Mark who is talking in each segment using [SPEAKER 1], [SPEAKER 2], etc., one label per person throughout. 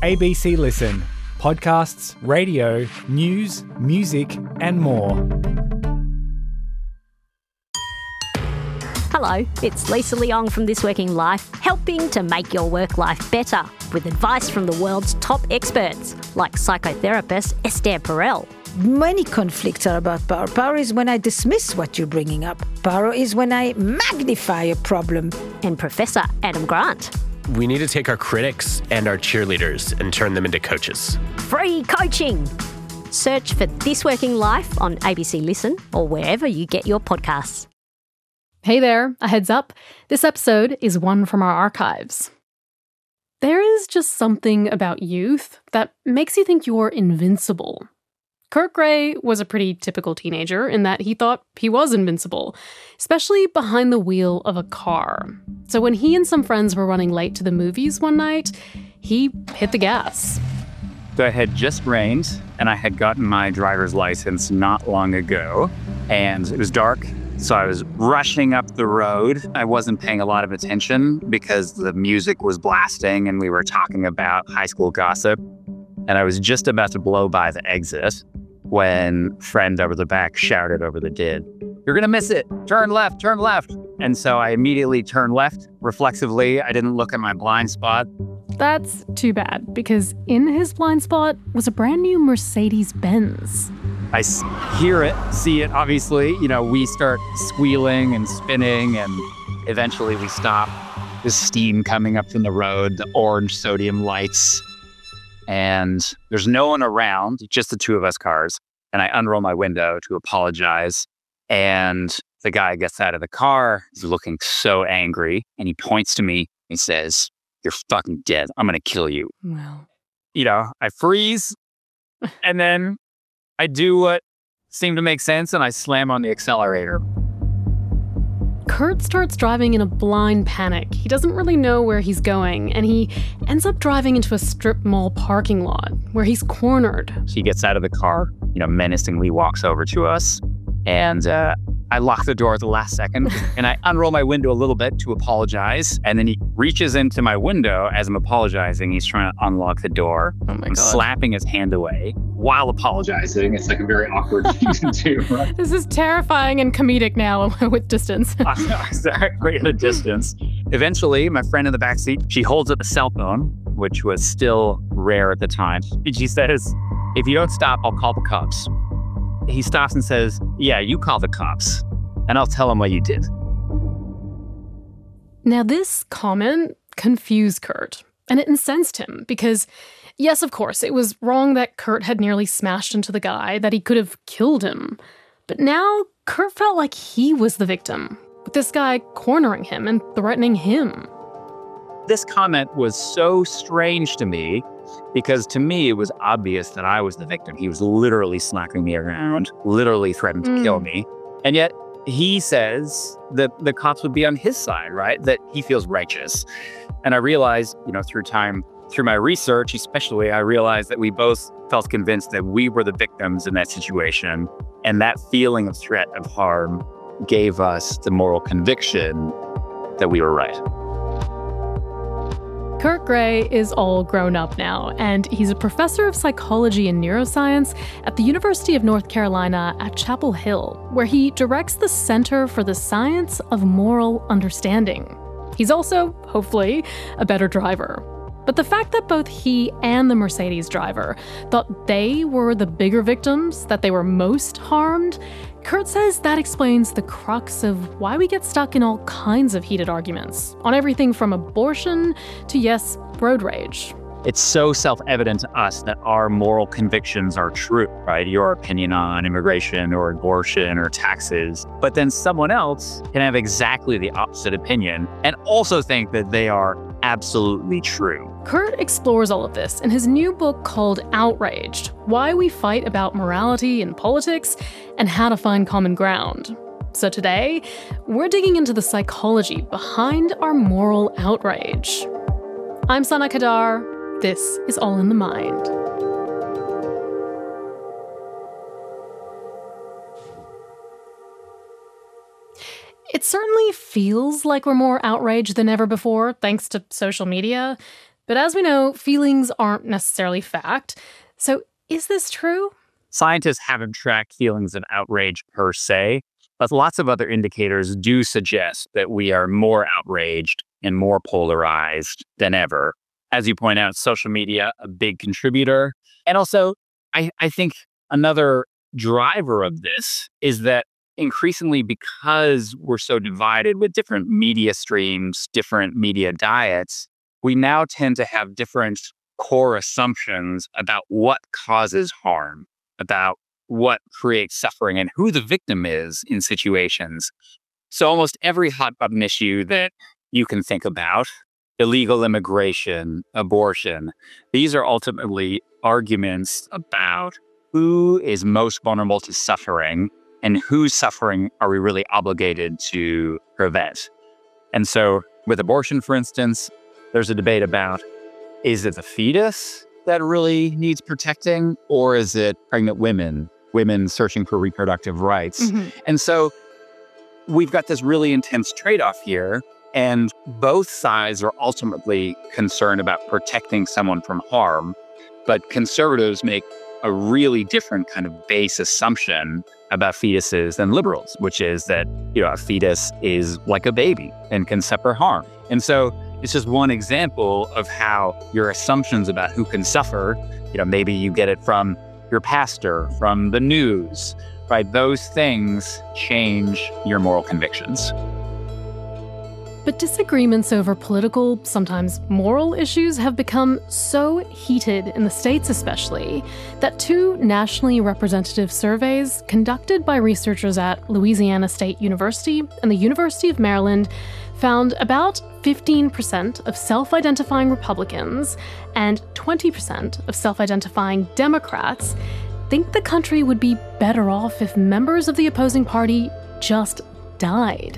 [SPEAKER 1] ABC Listen. Podcasts, radio, news, music, and more.
[SPEAKER 2] Hello, it's Lisa Leong from This Working Life, helping to make your work life better with advice from the world's top experts, like psychotherapist Esther Perel.
[SPEAKER 3] Many conflicts are about power. Power is when I dismiss what you're bringing up. Power is when I magnify a problem.
[SPEAKER 2] And Professor Adam Grant.
[SPEAKER 4] We need to take our critics and our cheerleaders and turn them into coaches.
[SPEAKER 2] Free coaching! Search for This Working Life on ABC Listen or wherever you get your podcasts.
[SPEAKER 5] Hey there, a heads up. This episode is one from our archives. There is just something about youth that makes you think you're invincible. Kurt Gray was a pretty typical teenager in that he thought he was invincible, especially behind the wheel of a car. So when he and some friends were running late to the movies one night, he hit the gas.
[SPEAKER 6] So it had just rained, and I had gotten my driver's license not long ago, and it was dark, so I was rushing up the road. I wasn't paying a lot of attention because the music was blasting and we were talking about high school gossip, and I was just about to blow by the exit when a friend over the back shouted over the did, "You're gonna miss it, turn left, turn left." And so I immediately turned left, reflexively. I didn't look at my blind spot.
[SPEAKER 5] That's too bad, because in his blind spot was a brand new Mercedes-Benz.
[SPEAKER 6] I hear it, see it, obviously. We start squealing and spinning, and eventually we stop. There's steam coming up from the road, the orange sodium lights, and there's no one around, just the two of us cars. And I unroll my window to apologize, and the guy gets out of the car. He's looking so angry, and he points to me. He says, "You're fucking dead. I'm going to kill you."
[SPEAKER 5] Well,
[SPEAKER 6] I freeze, and then I do what seemed to make sense, and I slam on the accelerator.
[SPEAKER 5] Kurt starts driving in a blind panic. He doesn't really know where he's going, and he ends up driving into a strip mall parking lot where he's cornered.
[SPEAKER 6] He gets out of the car, menacingly walks over to us, and I lock the door at the last second, and I unroll my window a little bit to apologize, and then he reaches into my window as I'm apologizing. He's trying to unlock the door.
[SPEAKER 5] Oh my
[SPEAKER 6] I'm
[SPEAKER 5] God.
[SPEAKER 6] slapping his hand away while apologizing. It's like a very awkward thing to do, right?
[SPEAKER 5] This is terrifying and comedic now with distance.
[SPEAKER 6] Exactly, at a distance. Eventually, my friend in the backseat, she holds up a cell phone, which was still rare at the time. And she says, "If you don't stop, I'll call the cops." He stops and says, "Yeah, you call the cops, and I'll tell them what you did."
[SPEAKER 5] Now, this comment confused Kurt, and it incensed him because, yes, of course, it was wrong that Kurt had nearly smashed into the guy, that he could have killed him. But now Kurt felt like he was the victim, with this guy cornering him and threatening him.
[SPEAKER 6] This comment was so strange to me because to me, it was obvious that I was the victim. He was literally slapping me around, literally threatened to kill me. And yet he says that the cops would be on his side, right? That he feels righteous. And I realized, through my research, especially, I realized that we both felt convinced that we were the victims in that situation. And that feeling of threat of harm gave us the moral conviction that we were right.
[SPEAKER 5] Kurt Gray is all grown up now, and he's a professor of psychology and neuroscience at the University of North Carolina at Chapel Hill, where he directs the Center for the Science of Moral Understanding. He's also, hopefully, a better driver. But the fact that both he and the Mercedes driver thought they were the bigger victims, that they were most harmed, Kurt says that explains the crux of why we get stuck in all kinds of heated arguments, on everything from abortion to, yes, road rage.
[SPEAKER 6] It's so self-evident to us that our moral convictions are true, right? Your opinion on immigration or abortion or taxes. But then someone else can have exactly the opposite opinion and also think that they are absolutely true.
[SPEAKER 5] Kurt explores all of this in his new book called Outraged: Why We Fight About Morality in Politics and How to Find Common Ground. So today, we're digging into the psychology behind our moral outrage. I'm Sana Kadar. This is All in the Mind. It certainly feels like we're more outraged than ever before, thanks to social media. But as we know, feelings aren't necessarily fact. So is this true?
[SPEAKER 6] Scientists haven't tracked feelings of outrage per se, but lots of other indicators do suggest that we are more outraged and more polarized than ever. As you point out, social media, a big contributor. And also, I think another driver of this is that increasingly, because we're so divided with different media streams, different media diets, we now tend to have different core assumptions about what causes harm, about what creates suffering and who the victim is in situations. So almost every hot button issue that you can think about, illegal immigration, abortion, these are ultimately arguments about who is most vulnerable to suffering and whose suffering are we really obligated to prevent. And so with abortion, for instance, there's a debate about, is it the fetus that really needs protecting, or is it pregnant women searching for reproductive rights?
[SPEAKER 5] Mm-hmm.
[SPEAKER 6] And so we've got this really intense trade-off here, and both sides are ultimately concerned about protecting someone from harm, but conservatives make a really different kind of base assumption about fetuses than liberals, which is that, a fetus is like a baby and can suffer harm. And so it's just one example of how your assumptions about who can suffer, maybe you get it from your pastor, from the news, right? Those things change your moral convictions.
[SPEAKER 5] But disagreements over political, sometimes moral issues have become so heated in the States especially, that 2 nationally representative surveys conducted by researchers at Louisiana State University and the University of Maryland found about 15% of self-identifying Republicans and 20% of self-identifying Democrats think the country would be better off if members of the opposing party just died.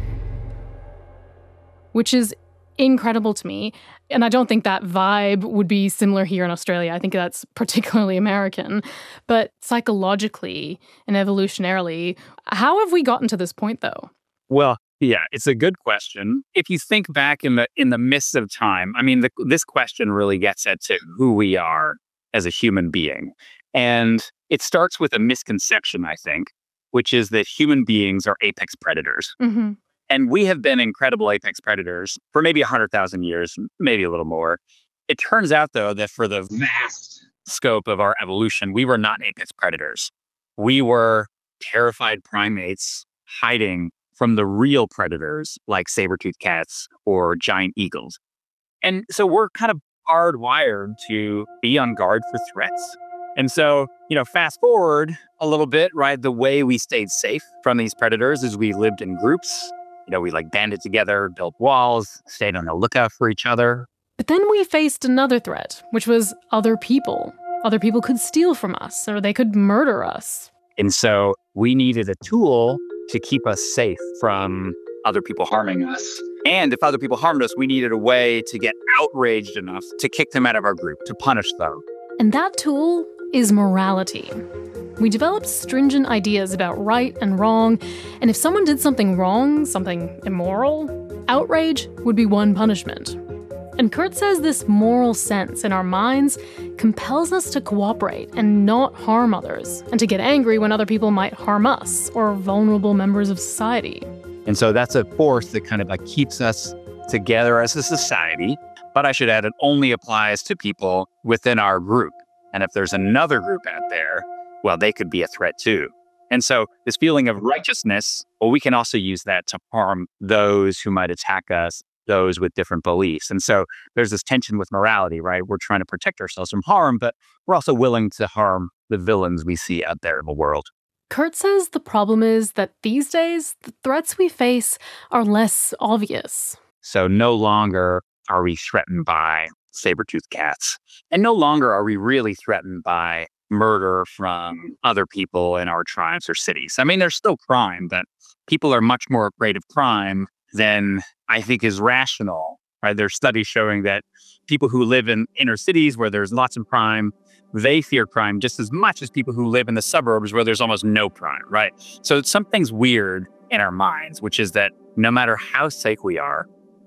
[SPEAKER 5] Which is incredible to me. And I don't think that vibe would be similar here in Australia. I think that's particularly American. But psychologically and evolutionarily, how have we gotten to this point, though?
[SPEAKER 6] Well, yeah, it's a good question. If you think back in the midst of time, this question really gets at to who we are as a human being. And it starts with a misconception, I think, which is that human beings are apex predators.
[SPEAKER 5] Mm-hmm.
[SPEAKER 6] And we have been incredible apex predators for maybe 100,000 years, maybe a little more. It turns out, though, that for the vast scope of our evolution, we were not apex predators. We were terrified primates hiding from the real predators like saber-toothed cats or giant eagles. And so we're kind of hardwired to be on guard for threats. And so, fast forward a little bit, right? The way we stayed safe from these predators is we lived in groups. We banded together, built walls, stayed on the lookout for each other.
[SPEAKER 5] But then we faced another threat, which was other people. Other people could steal from us, or they could murder us.
[SPEAKER 6] And so we needed a tool to keep us safe from other people harming us. And if other people harmed us, we needed a way to get outraged enough to kick them out of our group, to punish them.
[SPEAKER 5] And that tool is morality. We developed stringent ideas about right and wrong, and if someone did something wrong, something immoral, outrage would be one punishment. And Kurt says this moral sense in our minds compels us to cooperate and not harm others, and to get angry when other people might harm us or vulnerable members of society.
[SPEAKER 6] And so that's a force that kind of keeps us together as a society. But I should add, it only applies to people within our group. And if there's another group out there, well, they could be a threat too. And so this feeling of righteousness, well, we can also use that to harm those who might attack us, those with different beliefs. And so there's this tension with morality, right? We're trying to protect ourselves from harm, but we're also willing to harm the villains we see out there in the world.
[SPEAKER 5] Kurt says the problem is that these days, the threats we face are less obvious.
[SPEAKER 6] So no longer are we threatened by saber-toothed cats, and no longer are we really threatened by murder from other people in our tribes or cities. There's still crime, but people are much more afraid of crime than I think is rational, right? There's studies showing that people who live in inner cities where there's lots of crime, they fear crime just as much as people who live in the suburbs where there's almost no crime, right? So something's weird in our minds, which is that no matter how safe we are,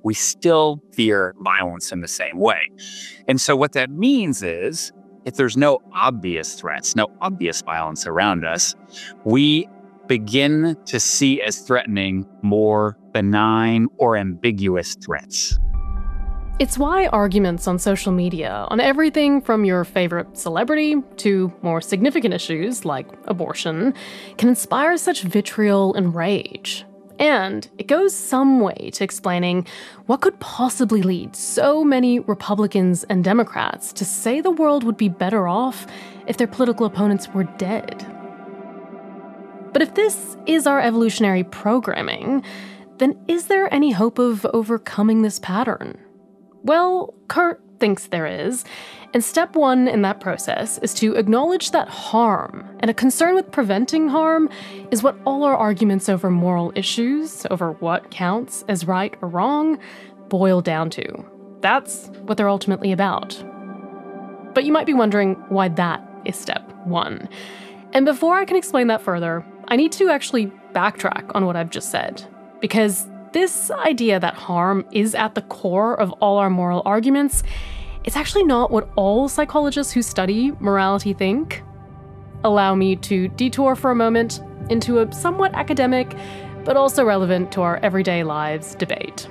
[SPEAKER 6] we still fear violence in the same way. And so what that means is, if there's no obvious threats, no obvious violence around us, we begin to see as threatening more benign or ambiguous threats.
[SPEAKER 5] It's why arguments on social media on everything from your favorite celebrity to more significant issues like abortion can inspire such vitriol and rage. And it goes some way to explaining what could possibly lead so many Republicans and Democrats to say the world would be better off if their political opponents were dead. But if this is our evolutionary programming, then is there any hope of overcoming this pattern? Well, Kurt thinks there is, and step one in that process is to acknowledge that harm and a concern with preventing harm is what all our arguments over moral issues, over what counts as right or wrong, boil down to. That's what they're ultimately about. But you might be wondering why that is step one. And before I can explain that further, I need to actually backtrack on what I've just said, because this idea that harm is at the core of all our moral arguments is actually not what all psychologists who study morality think. Allow me to detour for a moment into a somewhat academic, but also relevant to our everyday lives debate.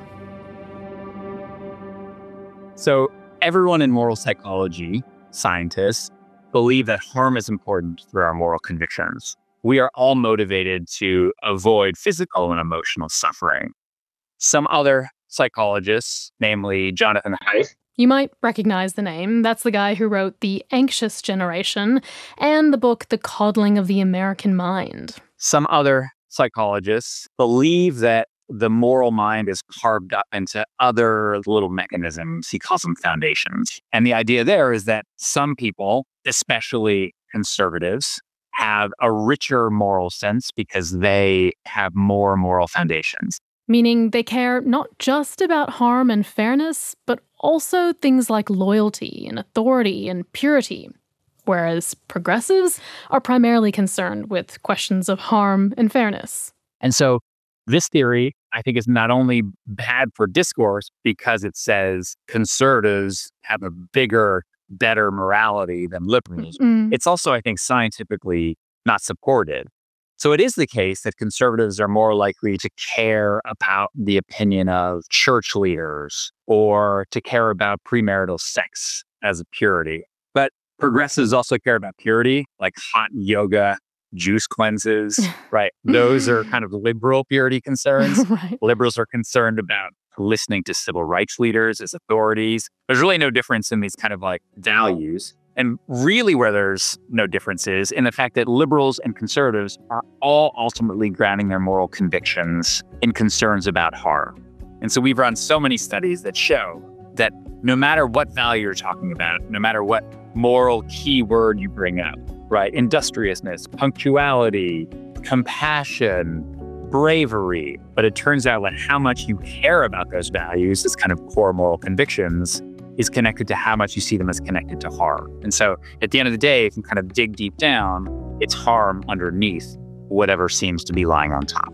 [SPEAKER 6] So everyone in moral psychology, scientists, believe that harm is important for our moral convictions. We are all motivated to avoid physical and emotional suffering. Some other psychologists, namely Jonathan Haidt.
[SPEAKER 5] You might recognize the name. That's the guy who wrote The Anxious Generation and the book The Coddling of the American Mind.
[SPEAKER 6] Some other psychologists believe that the moral mind is carved up into other little mechanisms. He calls them foundations. And the idea there is that some people, especially conservatives, have a richer moral sense because they have more moral foundations.
[SPEAKER 5] Meaning they care not just about harm and fairness, but also things like loyalty and authority and purity. Whereas progressives are primarily concerned with questions of harm and fairness.
[SPEAKER 6] And so this theory, I think, is not only bad for discourse because it says conservatives have a bigger, better morality than liberals. It's also, I think, scientifically not supported. So it is the case that conservatives are more likely to care about the opinion of church leaders or to care about premarital sex as a purity. But progressives also care about purity, like hot yoga, juice cleanses, right? Those are kind of liberal purity concerns.
[SPEAKER 5] Right.
[SPEAKER 6] Liberals are concerned about listening to civil rights leaders as authorities. There's really no difference in these kind of like values. And really where there's no difference is in the fact that liberals and conservatives are all ultimately grounding their moral convictions in concerns about harm. And so we've run so many studies that show that no matter what value you're talking about, no matter what moral keyword you bring up, right? Industriousness, punctuality, compassion, bravery. But it turns out that how much you care about those values, this kind of core moral convictions, is connected to how much you see them as connected to harm. And so at the end of the day, if you kind of dig deep down, it's harm underneath whatever seems to be lying on top.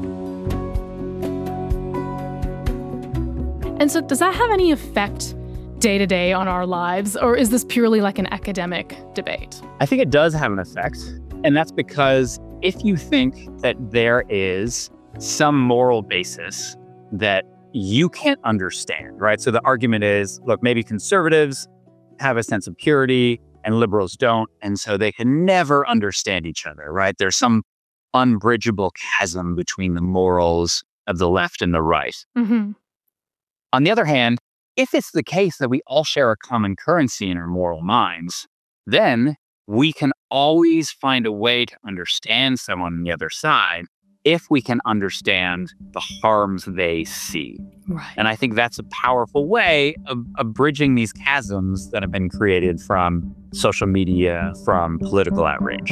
[SPEAKER 5] And so does that have any effect day to day on our lives, or is this purely like an academic debate?
[SPEAKER 6] I think it does have an effect. And that's because if you think that there is some moral basis that you can't understand, right? So the argument is, look, maybe conservatives have a sense of purity and liberals don't, and so they can never understand each other, right? There's some unbridgeable chasm between the morals of the left and the right.
[SPEAKER 5] Mm-hmm.
[SPEAKER 6] On the other hand, if it's the case that we all share a common currency in our moral minds, then we can always find a way to understand someone on the other side if we can understand the harms they see.
[SPEAKER 5] Right.
[SPEAKER 6] And I think that's a powerful way of bridging these chasms that have been created from social media, from political outrage.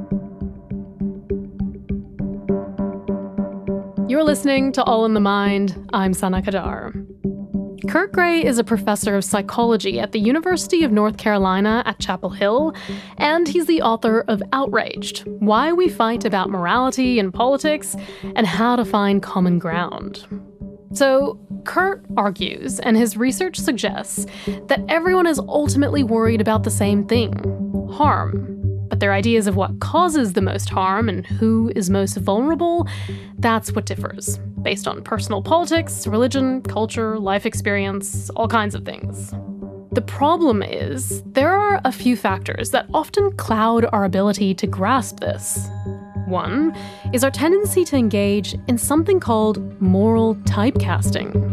[SPEAKER 5] You're listening to All in the Mind. I'm Sana Qadar. Kurt Gray is a professor of psychology at the University of North Carolina at Chapel Hill, and he's the author of Outraged: Why We Fight About Morality and Politics and How to Find Common Ground. So, Kurt argues, and his research suggests, that everyone is ultimately worried about the same thing: harm. But their ideas of what causes the most harm and who is most vulnerable, that's what differs, based on personal politics, religion, culture, life experience, all kinds of things. The problem is, there are a few factors that often cloud our ability to grasp this. One is our tendency to engage in something called moral typecasting.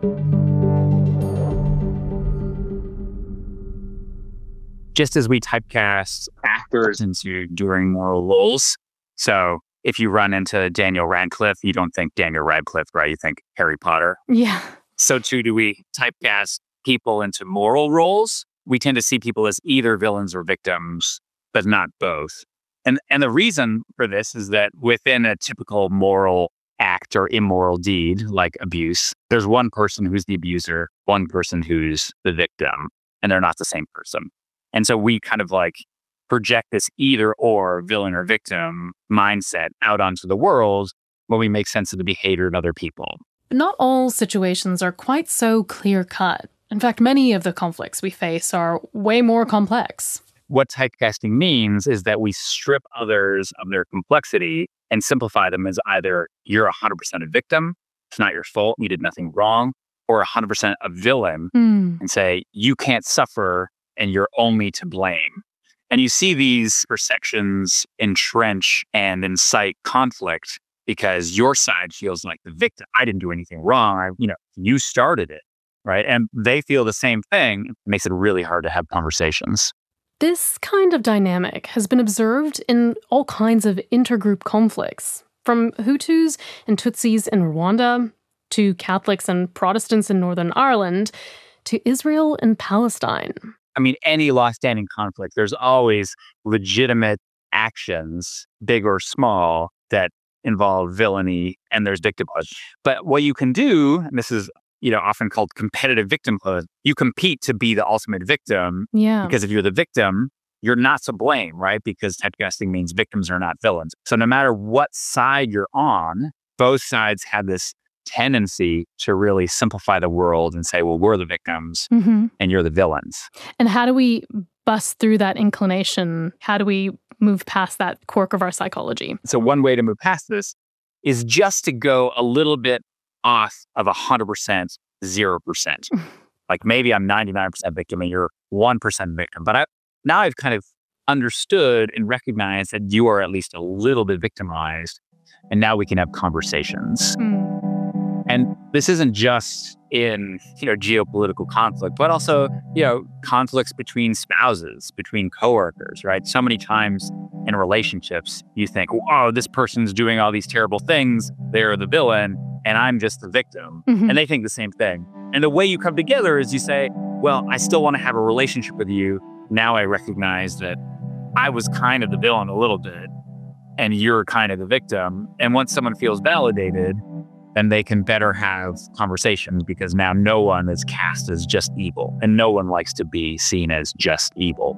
[SPEAKER 6] Just as we typecast actors into doing moral roles. So if you run into Daniel Radcliffe, you don't think Daniel Radcliffe, right? You think Harry Potter.
[SPEAKER 5] Yeah.
[SPEAKER 6] So too do we typecast people into moral roles. We tend to see people as either villains or victims, but not both. And the reason for this is that within a typical moral act or immoral deed, like abuse, there's one person who's the abuser, one person who's the victim, and they're not the same person. And so we kind of like project this either or villain or victim mindset out onto the world when we make sense of the behavior of other people.
[SPEAKER 5] But not all situations are quite so clear-cut. In fact, many of the conflicts we face are way more complex.
[SPEAKER 6] What typecasting means is that we strip others of their complexity and simplify them as either you're 100% a victim, it's not your fault, you did nothing wrong, or 100% a villain and say you can't suffer and you're only to blame. And you see these perceptions entrench and incite conflict because your side feels like the victim. I didn't do anything wrong. You started it, right? And they feel the same thing. It makes it really hard to have conversations.
[SPEAKER 5] This kind of dynamic has been observed in all kinds of intergroup conflicts, from Hutus and Tutsis in Rwanda, to Catholics and Protestants in Northern Ireland, to Israel and Palestine.
[SPEAKER 6] I mean, any long-standing conflict, there's always legitimate actions, big or small, that involve villainy, and there's victimhood. But what you can do, and this is often called competitive victimhood, you compete to be the ultimate victim.
[SPEAKER 5] Yeah.
[SPEAKER 6] Because if you're the victim, you're not to blame, right? Because typecasting means victims are not villains. So no matter what side you're on, both sides have this tendency to really simplify the world and say, well, we're the victims and you're the villains.
[SPEAKER 5] And how do we bust through that inclination? How do we move past that quirk of our psychology?
[SPEAKER 6] So one way to move past this is just to go a little bit off of 100%, 0%. Like maybe I'm 99% victim and you're 1% victim. But now I've kind of understood and recognized that you are at least a little bit victimized. And now we can have conversations. And this isn't just in, geopolitical conflict, but also, conflicts between spouses, between coworkers, right? So many times in relationships, you think, oh, this person's doing all these terrible things. They're the villain and I'm just the victim. And they think the same thing. And the way you come together is you say, well, I still want to have a relationship with you. Now I recognize that I was kind of the villain a little bit and you're kind of the victim. And once someone feels validated, then they can better have conversations because now no one is cast as just evil and no one likes to be seen as just evil.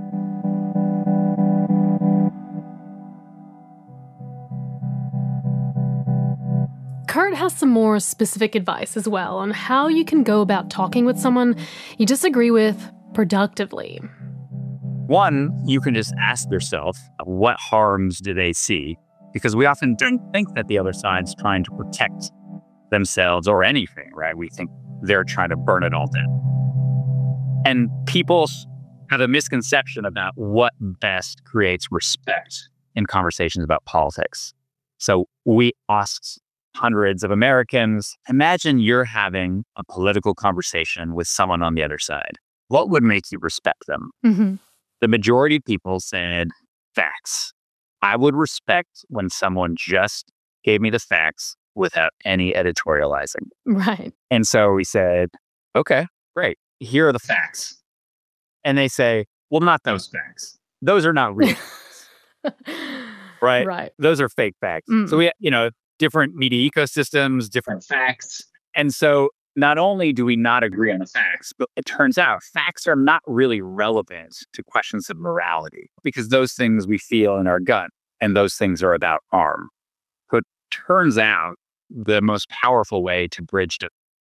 [SPEAKER 5] Kurt has some more specific advice as well on how you can go about talking with someone you disagree with productively.
[SPEAKER 6] One, you can just ask yourself, what harms do they see? Because we often don't think that the other side's trying to protect themselves or anything, right? We think they're trying to burn it all down. And people have a misconception about what best creates respect in conversations about politics. So we asked hundreds of Americans, imagine you're having a political conversation with someone on the other side. What would make you respect them? The majority of people said facts. I would respect when someone just gave me the facts without any editorializing.
[SPEAKER 5] Right.
[SPEAKER 6] And so we said, okay, great. Here are the facts. And they say, well, not those facts. Those are not real facts. Right?
[SPEAKER 5] Right.
[SPEAKER 6] Those are fake facts. So we, different media ecosystems, different facts. And so not only do we not agree on the facts, but it turns out facts are not really relevant to questions of morality because those things we feel in our gut and those things are about harm. But turns out the most powerful way to bridge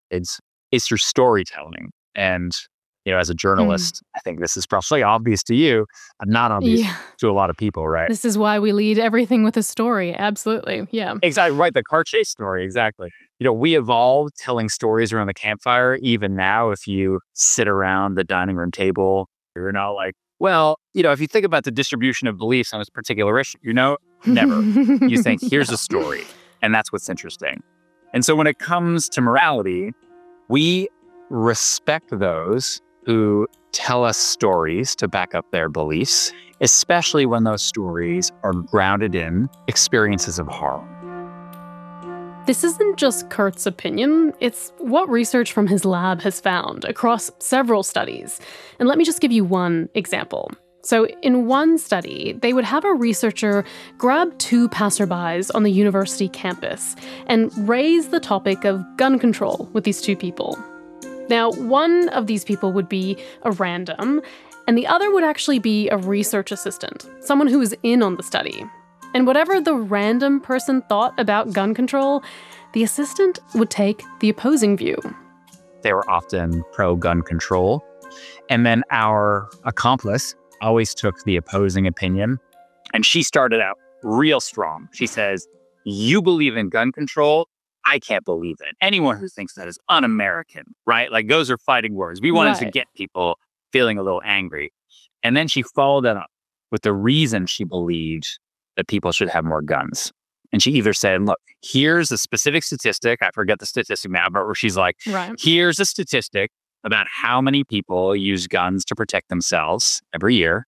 [SPEAKER 6] is your storytelling. And, as a journalist, I think this is probably obvious to you, and not obvious to a lot of people, right?
[SPEAKER 5] This is why we lead everything with a story. Absolutely. Yeah.
[SPEAKER 6] Exactly right. The car chase story. Exactly. We evolved telling stories around the campfire. Even now, if you sit around the dining room table, you're not like, well, if you think about the distribution of beliefs on this particular issue, never. You think, here's a story. And that's what's interesting. And so when it comes to morality, we respect those who tell us stories to back up their beliefs, especially when those stories are grounded in experiences of harm.
[SPEAKER 5] This isn't just Kurt's opinion, it's what research from his lab has found across several studies. And let me just give you one example. So in one study, they would have a researcher grab two passerbys on the university campus and raise the topic of gun control with these two people. Now, one of these people would be a random, and the other would actually be a research assistant, someone who was in on the study. And whatever the random person thought about gun control, the assistant would take the opposing view.
[SPEAKER 6] They were often pro-gun control. And then our accomplice always took the opposing opinion. And she started out real strong. She says, "You believe in gun control? I can't believe it. Anyone who thinks that is un-American," right? Like, those are fighting words. We wanted to get people feeling a little angry. And then she followed that up with the reason she believed that people should have more guns. And she either said, look, here's a specific statistic. I forget the statistic now, but where she's like, here's a statistic about how many people use guns to protect themselves every year.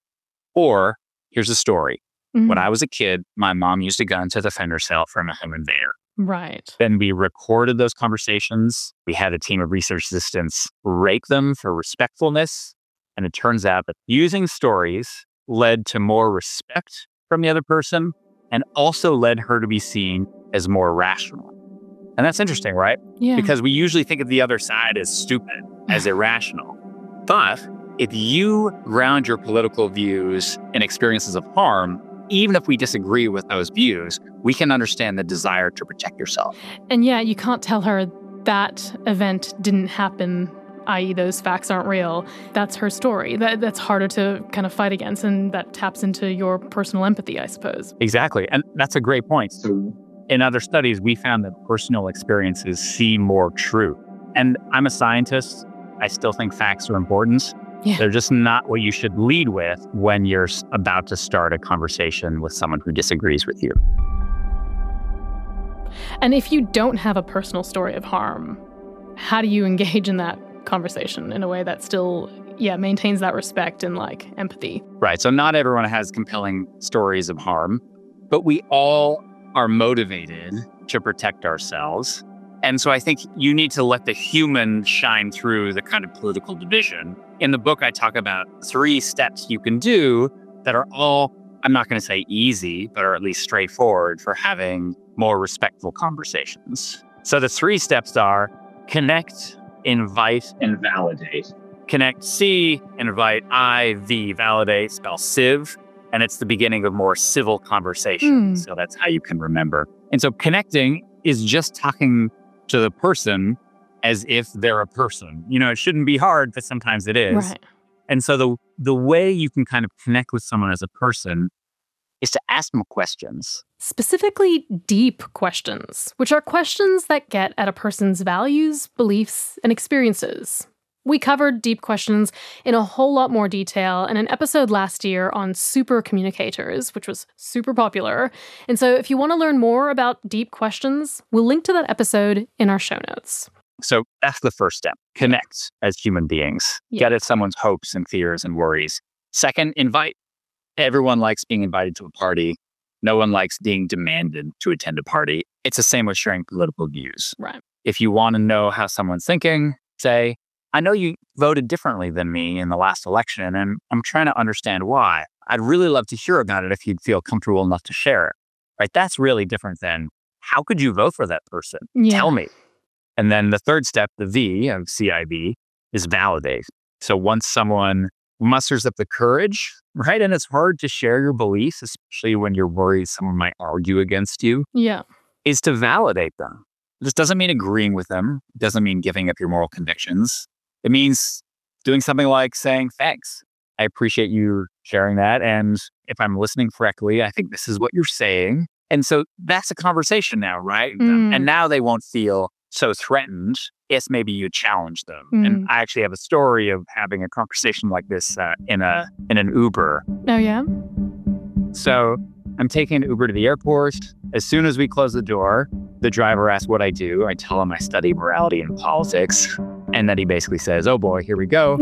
[SPEAKER 6] Or here's a story. When I was a kid, my mom used a gun to defend herself from a home invader.
[SPEAKER 5] Right.
[SPEAKER 6] Then we recorded those conversations. We had a team of research assistants rate them for respectfulness. And it turns out that using stories led to more respect from the other person and also led her to be seen as more rational. And that's interesting, right?
[SPEAKER 5] Yeah.
[SPEAKER 6] Because we usually think of the other side as stupid, as irrational. But if you ground your political views in experiences of harm, even if we disagree with those views, we can understand the desire to protect yourself.
[SPEAKER 5] And you can't tell her that event didn't happen, i.e. those facts aren't real. That's her story. That's harder to kind of fight against, and that taps into your personal empathy, I suppose.
[SPEAKER 6] Exactly. And that's a great point. So in other studies, we found that personal experiences seem more true. And I'm a scientist. I still think facts are important.
[SPEAKER 5] Yeah.
[SPEAKER 6] They're just not what you should lead with when you're about to start a conversation with someone who disagrees with you.
[SPEAKER 5] And if you don't have a personal story of harm, how do you engage in that conversation in a way that still, maintains that respect and empathy?
[SPEAKER 6] Right. So not everyone has compelling stories of harm, but we all are motivated to protect ourselves. And so I think you need to let the human shine through the kind of political division. In the book, I talk about 3 steps you can do that are all, I'm not going to say easy, but are at least straightforward for having more respectful conversations. So the 3 steps are connect, invite, and validate. Connect, C, invite, I, V, validate, spell civ. And it's the beginning of more civil conversation. So that's how you can remember. And so connecting is just talking to the person as if they're a person. It shouldn't be hard, but sometimes it is.
[SPEAKER 5] Right.
[SPEAKER 6] And so the way you can kind of connect with someone as a person is to ask them questions.
[SPEAKER 5] Specifically deep questions, which are questions that get at a person's values, beliefs, and experiences. We covered deep questions in a whole lot more detail in an episode last year on super communicators, which was super popular. And so if you want to learn more about deep questions, we'll link to that episode in our show notes.
[SPEAKER 6] So that's the first step. Connect as human beings. Get at someone's hopes and fears and worries. Second, invite. Everyone likes being invited to a party. No one likes being demanded to attend a party. It's the same with sharing political views.
[SPEAKER 5] Right.
[SPEAKER 6] If you want to know how someone's thinking, say, I know you voted differently than me in the last election, and I'm trying to understand why. I'd really love to hear about it if you'd feel comfortable enough to share it. Right? That's really different than, how could you vote for that person? Tell me. And then the third step, the V of CIV, is validate. So once someone musters up the courage, right? And it's hard to share your beliefs, especially when you're worried someone might argue against you.
[SPEAKER 5] Yeah.
[SPEAKER 6] Is to validate them. This doesn't mean agreeing with them. It doesn't mean giving up your moral convictions. It means doing something like saying, thanks. I appreciate you sharing that. And if I'm listening correctly, I think this is what you're saying. And so that's a conversation now, right? And now they won't feel so threatened if maybe you challenge them. And I actually have a story of having a conversation like this in an Uber.
[SPEAKER 5] Oh, yeah?
[SPEAKER 6] So I'm taking an Uber to the airport. As soon as we close the door, the driver asks what I do. I tell him I study morality and politics. And then he basically says, oh boy, here we go.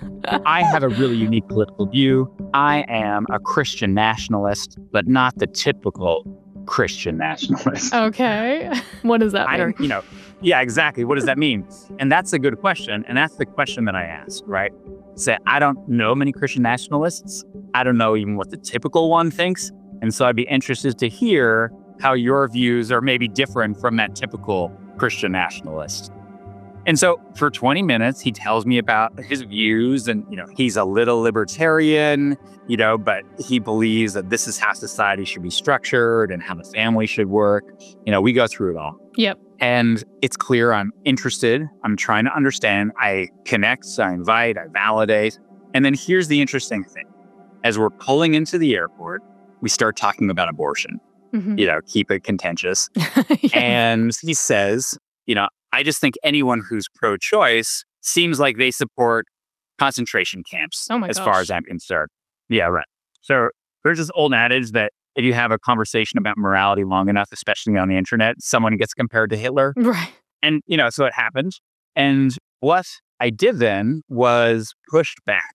[SPEAKER 6] I have a really unique political view. I am a Christian nationalist, but not the typical Christian nationalist.
[SPEAKER 5] Okay. What does that mean?
[SPEAKER 6] Yeah, exactly. What does that mean? And that's a good question. And that's the question that I ask, right? Say, I don't know many Christian nationalists. I don't know even what the typical one thinks. And so I'd be interested to hear how your views are maybe different from that typical Christian nationalist. And so for 20 minutes, he tells me about his views and, he's a little libertarian, but he believes that this is how society should be structured and how the family should work. We go through it all.
[SPEAKER 5] Yep.
[SPEAKER 6] And it's clear I'm interested. I'm trying to understand. I connect, I invite, I validate. And then here's the interesting thing. As we're pulling into the airport, we start talking about abortion, keep it contentious.
[SPEAKER 5] Yeah.
[SPEAKER 6] And he says, I just think anyone who's pro-choice seems like they support concentration camps as far as I'm concerned. Yeah, right. So there's this old adage that if you have a conversation about morality long enough, especially on the internet, someone gets compared to Hitler.
[SPEAKER 5] Right.
[SPEAKER 6] And, so it happened. And what I did then was pushed back.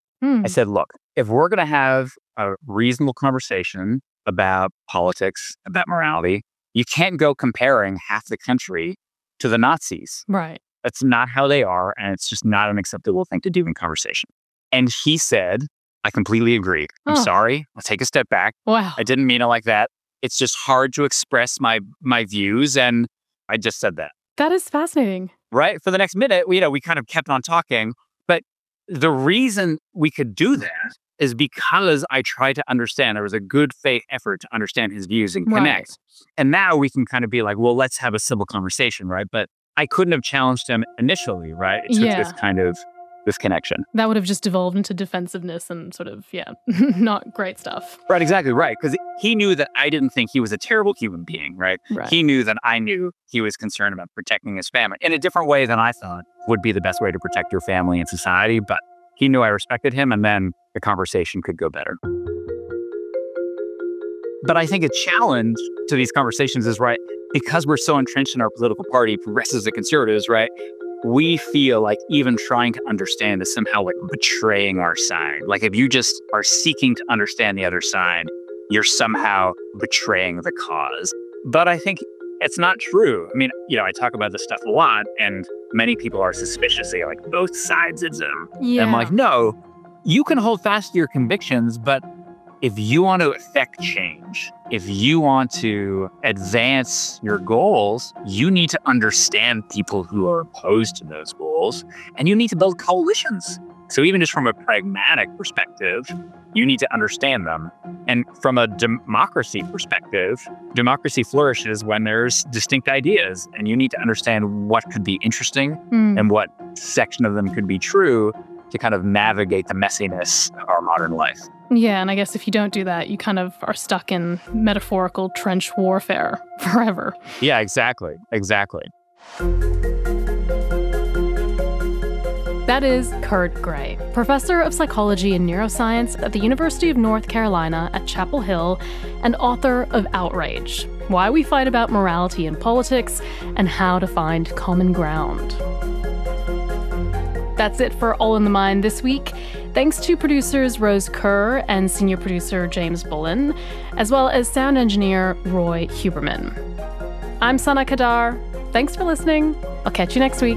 [SPEAKER 6] I said, look, if we're going to have a reasonable conversation about politics, about morality, you can't go comparing half the country to the Nazis.
[SPEAKER 5] Right.
[SPEAKER 6] That's not how they are. And it's just not an acceptable thing to do in conversation. And he said, I completely agree. I'm sorry. I'll take a step back.
[SPEAKER 5] Wow.
[SPEAKER 6] I didn't mean it like that. It's just hard to express my views. And I just said that.
[SPEAKER 5] That is fascinating.
[SPEAKER 6] Right. For the next minute, we kind of kept on talking. But the reason we could do that is because I tried to understand. There was a good faith effort to understand his views and connect. Right. And now we can kind of be like, well, let's have a civil conversation, right? But I couldn't have challenged him initially, right? It took this kind of this connection.
[SPEAKER 5] That would have just devolved into defensiveness and sort of, not great stuff.
[SPEAKER 6] Right, exactly right. Because he knew that I didn't think he was a terrible human being, right? He knew that I knew he was concerned about protecting his family in a different way than I thought would be the best way to protect your family and society. But he knew I respected him, and then the conversation could go better. But I think a challenge to these conversations is, right, because we're so entrenched in our political party, progressives and conservatives, right, we feel like even trying to understand is somehow like betraying our side. Like if you just are seeking to understand the other side, you're somehow betraying the cause. But I think it's not true. I mean, I talk about this stuff a lot, and many people are suspicious. They like both sidesism. Yeah. And I'm like, no, you can hold fast to your convictions, but if you want to affect change, if you want to advance your goals, you need to understand people who are opposed to those goals, and you need to build coalitions. So even just from a pragmatic perspective, you need to understand them. And from a democracy perspective, democracy flourishes when there's distinct ideas, and you need to understand what could be interesting and what section of them could be true to kind of navigate the messiness of our modern life.
[SPEAKER 5] Yeah, and I guess if you don't do that, you kind of are stuck in metaphorical trench warfare forever.
[SPEAKER 6] Yeah, exactly.
[SPEAKER 5] That is Kurt Gray, professor of psychology and neuroscience at the University of North Carolina at Chapel Hill and author of Outrage: Why We Fight About Morality in Politics and How to Find Common Ground. That's it for All in the Mind this week. Thanks to producers Rose Kerr and senior producer James Bullen, as well as sound engineer Roy Huberman. I'm Sana Kadar. Thanks for listening. I'll catch you next week.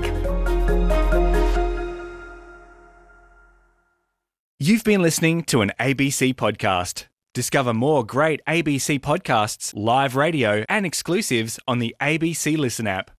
[SPEAKER 1] You've been listening to an ABC podcast. Discover more great ABC podcasts, live radio, and exclusives on the ABC Listen app.